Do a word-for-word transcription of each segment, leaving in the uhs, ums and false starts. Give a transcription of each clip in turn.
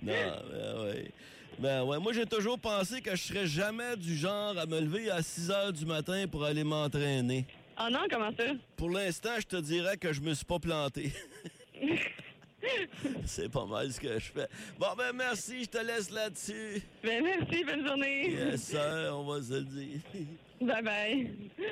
Non, ben ouais. Ben ouais, moi j'ai toujours pensé que je serais jamais du genre à me lever à six heures du matin pour aller m'entraîner. Ah non, comment ça? Pour l'instant, je te dirais que je me suis pas planté. C'est pas mal ce que je fais. Bon, ben merci, je te laisse là-dessus. Ben merci, bonne journée. Yes, sir, on va se le dire. Bye bye.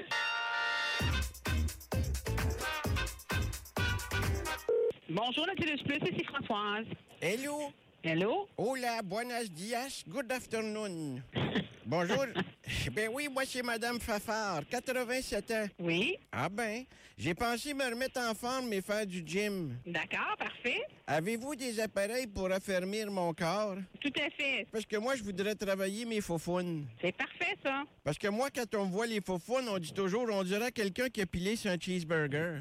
Bonjour, la Télé Plus, ici Françoise. Hello. Hello? Hola, buenos dias, good afternoon. Bonjour. Ben oui, moi c'est Madame Fafard, quatre-vingt-sept ans. Oui. Ah ben, j'ai pensé me remettre en forme et faire du gym. D'accord, parfait. Avez-vous des appareils pour affermir mon corps? Tout à fait. Parce que moi, je voudrais travailler mes faufounes. C'est parfait, ça. Parce que moi, quand on voit les faufounes, on dit toujours, on dirait quelqu'un qui a pilé sur un cheeseburger.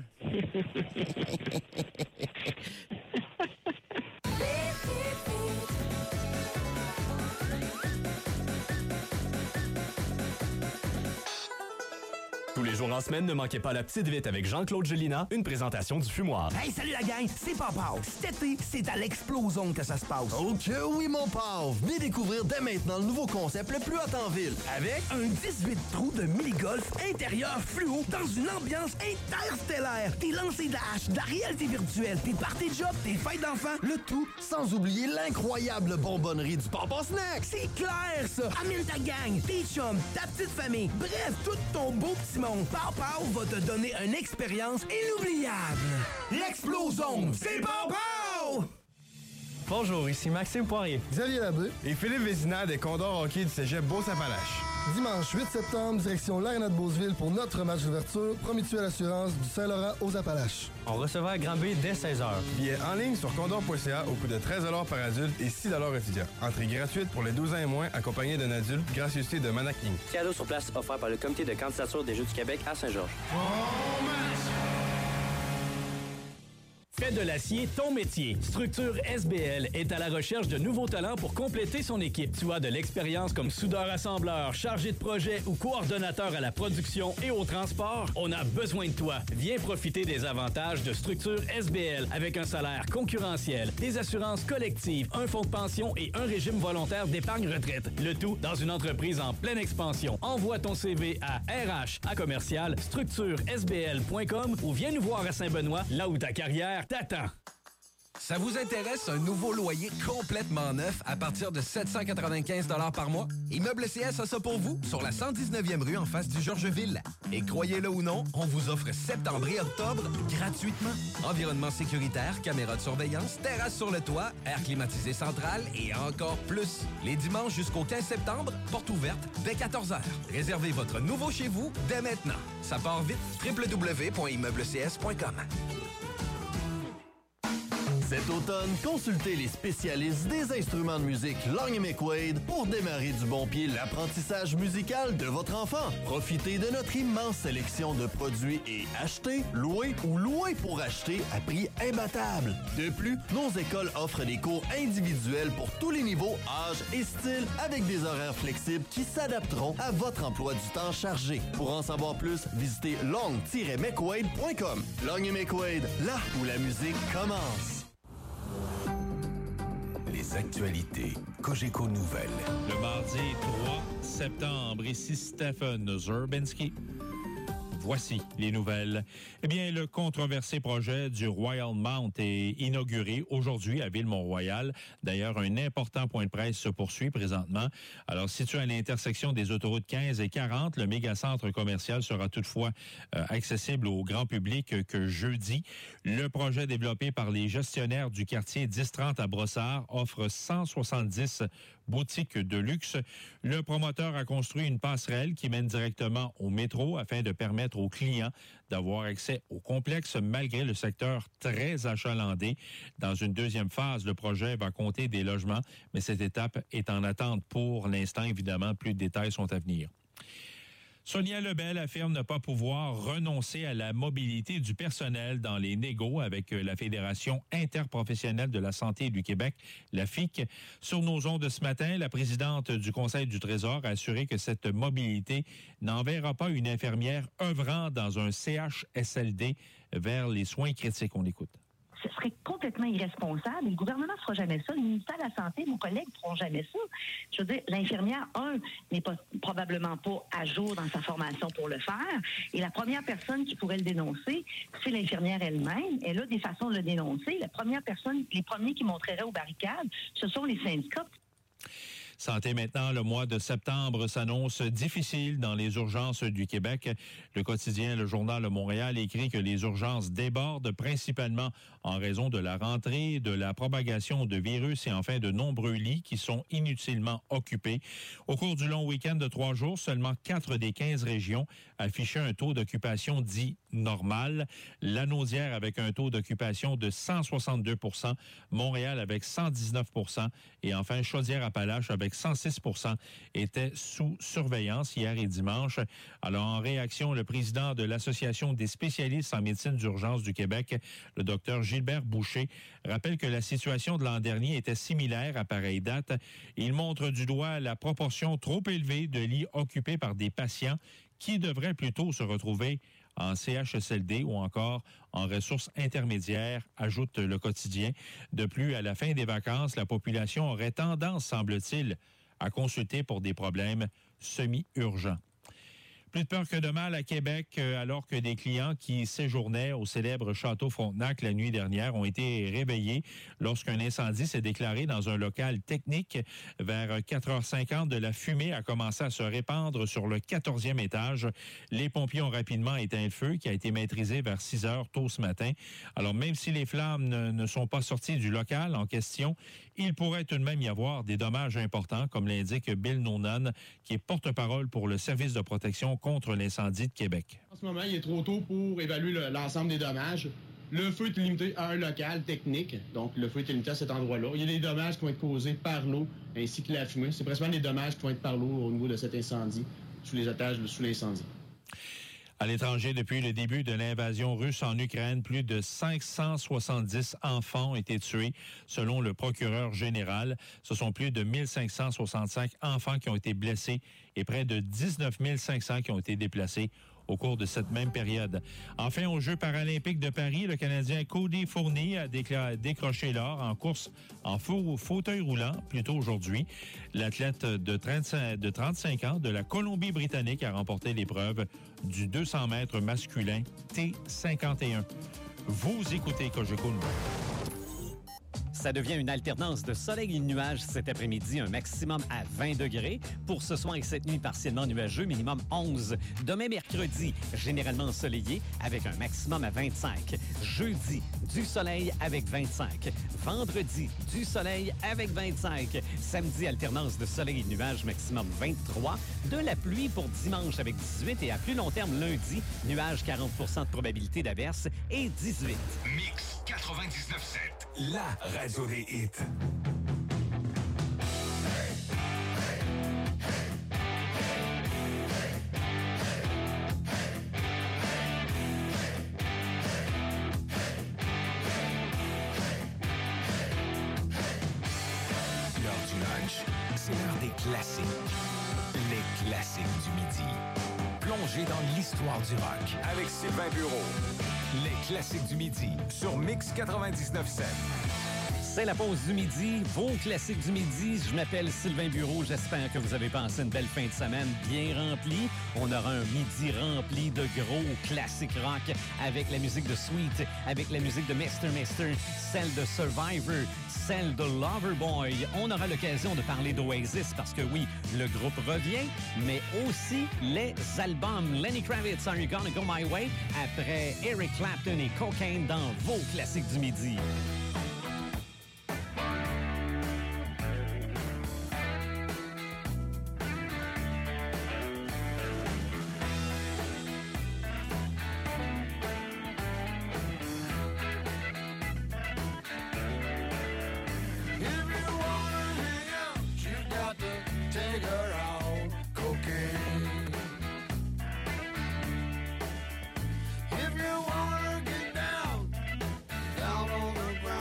Tous les jours en semaine, ne manquez pas la petite vite avec Jean-Claude Gélina, une présentation du fumoir. Hey, salut la gang, c'est Papa. Cet été, c'est à l'Explosion que ça se passe. Ok, oui, mon pauvre. Venez découvrir dès maintenant le nouveau concept le plus hot en ville. Avec un dix-huit trous de mini-golf intérieur fluo dans une ambiance interstellaire. Des lancers de la hache, de la réalité virtuelle, des parties de job, des fêtes d'enfants. Le tout sans oublier l'incroyable bonbonnerie du Papa Snack. C'est clair, ça. Amène ta gang, tes chums, ta petite famille. Bref, tout ton beau petit monde. Pow Pow va te donner une expérience inoubliable. L'Explosion, c'est Pow Pow! Bonjour, ici Maxime Poirier, Xavier Labbé et Philippe Vézina des Condors Hockey du Cégep Beauce-Appalaches. Dimanche huit septembre, direction l'Arena de Beauceville pour notre match d'ouverture, Promutuelle Assurance du Saint-Laurent aux Appalaches. On recevra à Grand B dès seize heures. Billets en ligne sur condor point c a au coût de treize dollars par adulte et six dollars étudiants. Entrée gratuite pour les douze ans et moins, accompagnés d'un adulte, gracieuseté de Manac Incorporée. Cadeau sur place offert par le Comité de candidature des Jeux du Québec à Saint-Georges. Fais de l'acier ton métier. Structure S B L est à la recherche de nouveaux talents pour compléter son équipe. Tu as de l'expérience comme soudeur-assembleur, chargé de projet ou coordonnateur à la production et au transport? On a besoin de toi. Viens profiter des avantages de Structure S B L avec un salaire concurrentiel, des assurances collectives, un fonds de pension et un régime volontaire d'épargne retraite. Le tout dans une entreprise en pleine expansion. Envoie ton C V à R H à commercial structure S B L point com ou viens nous voir à Saint-Benoît, là où ta carrière t'attends. Ça vous intéresse un nouveau loyer complètement neuf à partir de sept cent quatre-vingt-quinze dollars par mois? Immeuble C S a ça pour vous sur la cent dix-neuvième rue en face du Georgeville. Et croyez-le ou non, on vous offre septembre et octobre gratuitement. Environnement sécuritaire, caméras de surveillance, terrasse sur le toit, air climatisé central et encore plus. Les dimanches jusqu'au quinze septembre, porte ouverte dès quatorze heures. Réservez votre nouveau chez vous dès maintenant. Ça part vite. w w w point immeuble c s point com. Cet automne, consultez les spécialistes des instruments de musique Long et McQuaid pour démarrer du bon pied l'apprentissage musical de votre enfant. Profitez de notre immense sélection de produits et achetez, louez ou louez pour acheter à prix imbattable. De plus, nos écoles offrent des cours individuels pour tous les niveaux, âges et styles avec des horaires flexibles qui s'adapteront à votre emploi du temps chargé. Pour en savoir plus, visitez long tiret mcquaid point com. Long et McQuaid, là où la musique commence. Les actualités Cogeco Nouvelles. Le mardi trois septembre, ici Stephen Zurbinski. Voici les nouvelles. Eh bien, le controversé projet du Royal Mount est inauguré aujourd'hui à Ville-Mont-Royal. D'ailleurs, un important point de presse se poursuit présentement. Alors, situé à l'intersection des autoroutes quinze et quarante, le méga-centre commercial sera toutefois euh, accessible au grand public que jeudi. Le projet développé par les gestionnaires du quartier dix trente à Brossard offre cent soixante-dix boutiques de luxe. Le promoteur a construit une passerelle qui mène directement au métro afin de permettre aux clients d'avoir accès au complexe malgré le secteur très achalandé. Dans une deuxième phase, le projet va compter des logements, mais cette étape est en attente pour l'instant. Évidemment, plus de détails sont à venir. Sonia Lebel affirme ne pas pouvoir renoncer à la mobilité du personnel dans les négos avec la Fédération interprofessionnelle de la santé du Québec, la F I C. Sur nos ondes de ce matin, la présidente du Conseil du Trésor a assuré que cette mobilité n'enverra pas une infirmière œuvrant dans un C H S L D vers les soins critiques. On l'écoute. ce serait complètement irresponsable. Le gouvernement ne fera jamais ça. Le ministère de la Santé, nos collègues ne feront jamais ça. Je veux dire, l'infirmière, un, n'est pas, probablement pas à jour dans sa formation pour le faire. Et la première personne qui pourrait le dénoncer, c'est l'infirmière elle-même. Elle a des façons de le dénoncer. La première personne, les premiers qui montreraient aux barricades, ce sont les syndicats. Santé maintenant, le mois de septembre s'annonce difficile dans les urgences du Québec. Le quotidien Le Journal de Montréal écrit que les urgences débordent principalement en raison de la rentrée, de la propagation de virus et enfin de nombreux lits qui sont inutilement occupés. Au cours du long week-end de trois jours, seulement quatre des quinze régions affichaient un taux d'occupation dit normal. Lanaudière avec un taux d'occupation de cent soixante-deux pour cent, Montréal avec cent dix-neuf pour cent et enfin Chaudière-Appalaches avec cent six pour cent étaient sous surveillance hier et dimanche. Alors, en réaction, le président de l'Association des spécialistes en médecine d'urgence du Québec, le docteur Gilbert Boucher, rappelle que la situation de l'an dernier était similaire à pareille date. Il montre du doigt la proportion trop élevée de lits occupés par des patients qui devraient plutôt se retrouver en C H S L D ou encore en ressources intermédiaires, ajoute le quotidien. De plus, à la fin des vacances, la population aurait tendance, semble-t-il, à consulter pour des problèmes semi-urgents. Plus de peur que de mal à Québec, alors que des clients qui séjournaient au célèbre Château Frontenac la nuit dernière ont été réveillés lorsqu'un incendie s'est déclaré dans un local technique. Vers quatre heures cinquante, de la fumée a commencé à se répandre sur le quatorzième étage. Les pompiers ont rapidement éteint le feu qui a été maîtrisé vers six heures tôt ce matin. Alors, même si les flammes ne, ne sont pas sorties du local en question, il pourrait tout de même y avoir des dommages importants, comme l'indique Bill Noonan, qui est porte-parole pour le service de protection contre l'incendie de Québec. En ce moment, il est trop tôt pour évaluer le, l'ensemble des dommages. Le feu est limité à un local technique, donc le feu est limité à cet endroit-là. Il y a des dommages qui vont être causés par l'eau ainsi que la fumée. C'est principalement des dommages qui vont être par l'eau au niveau de cet incendie, sous les étages, sous l'incendie. À l'étranger, depuis le début de l'invasion russe en Ukraine, plus de cinq cent soixante-dix enfants ont été tués, selon le procureur général. Ce sont plus de mille cinq cent soixante-cinq enfants qui ont été blessés et près de dix-neuf mille cinq cents qui ont été déplacés au cours de cette même période. Enfin, aux Jeux paralympiques de Paris, le Canadien Cody Fournier a décla- décroché l'or en course en faux, fauteuil roulant, plus tôt aujourd'hui. L'athlète de, trente-cinq, de trente-cinq ans de la Colombie-Britannique a remporté l'épreuve du deux cents mètres masculin T cinquante et un. Vous écoutez Cogeco Nouvelles. Ça devient une alternance de soleil et de nuages cet après-midi, un maximum à vingt degrés. Pour ce soir et cette nuit, partiellement nuageux, minimum onze. Demain, mercredi, généralement ensoleillé avec un maximum à vingt-cinq. Jeudi, du soleil avec vingt-cinq. Vendredi, du soleil avec vingt-cinq. Samedi, alternance de soleil et de nuages, maximum vingt-trois. De la pluie pour dimanche avec dix-huit et à plus long terme, lundi, nuages quarante pour cent de probabilité d'averse et dix-huit. Mix quatre-vingt-dix-neuf sept, la radio des hits. L'heure du lunch, c'est l'heure des classiques. Les classiques du midi. Plongez dans l'histoire du rock avec Sylvain Bureau. Les classiques du midi sur Mix quatre-vingt-dix-neuf sept. C'est la pause du midi, vos classiques du midi. Je m'appelle Sylvain Bureau. J'espère que vous avez passé une belle fin de semaine bien remplie. On aura un midi rempli de gros classiques rock avec la musique de Sweet, avec la musique de mister Mister, celle de Survivor, celle de Loverboy. On aura l'occasion de parler d'Oasis parce que oui, le groupe revient, mais aussi les albums. Lenny Kravitz, Are You Gonna Go My Way? Après Eric Clapton et Cocaine dans vos classiques du midi.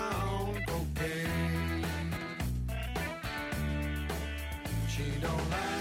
She don't like